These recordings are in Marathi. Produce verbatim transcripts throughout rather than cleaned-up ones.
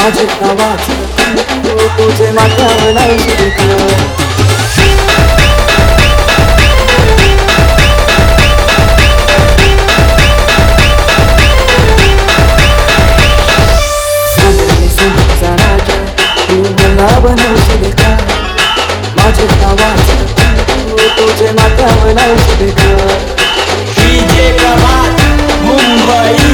माझे नावाचं तू तुझे माथ्यावर लावशील का? बनवशील का? माझे नावाचं तू तुझे माथ्यावर लावशील का? डीजे प्रभात मुंबई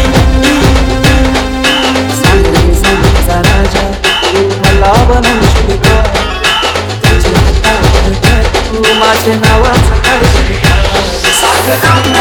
सांगली सांगलीचा राजा तू मला बनवशील का? तुझे हातावर तू माझे नावाचं काढशील का?